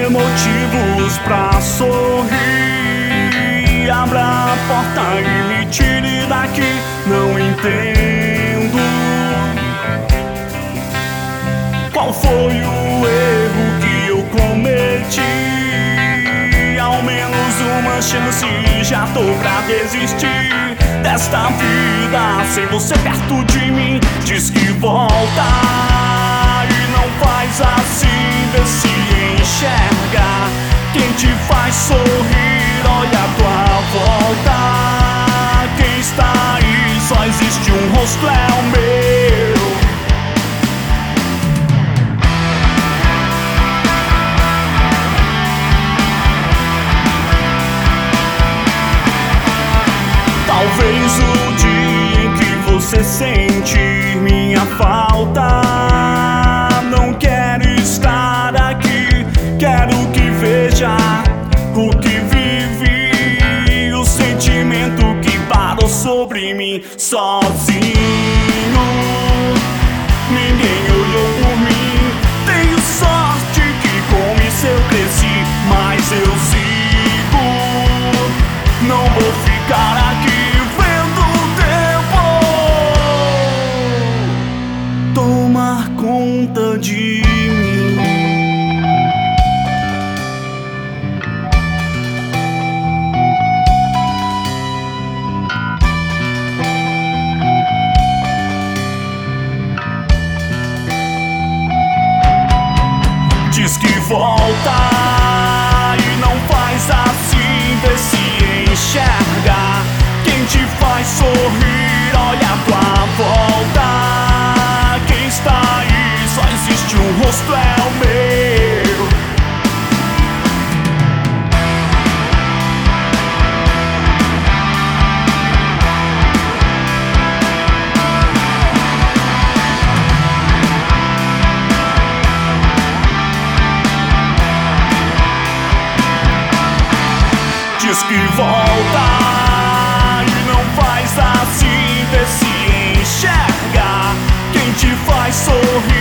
ter motivos pra sorrir. Abra a porta e me tire daqui. Não entendo qual foi o erro que eu cometi. Ao menos uma chance, já tô pra desistir desta vida sem você perto de mim. Diz que volta e não faz assim, vê se enxerga quem te faz sorrir. Olha a tua volta, quem está aí? Só existe um rosto, é o meu. Talvez o dia em que você sentir minha falta, não quero estar aqui. Quero que veja o que vivi, o sentimento que parou sobre mim sozinho. Ninguém olhou por mim. Tenho sorte que com isso eu cresci, mas eu sigo. Não vou ficar aqui vendo o tempo tomar conta de mim. Diz que volta e não faz assim, vê se enxerga quem te faz sorrir. Olha a tua volta, quem está aí? Só existe um rosto, é o meu. Diz que volta e não faz assim, vê se enxerga quem te faz sorrir.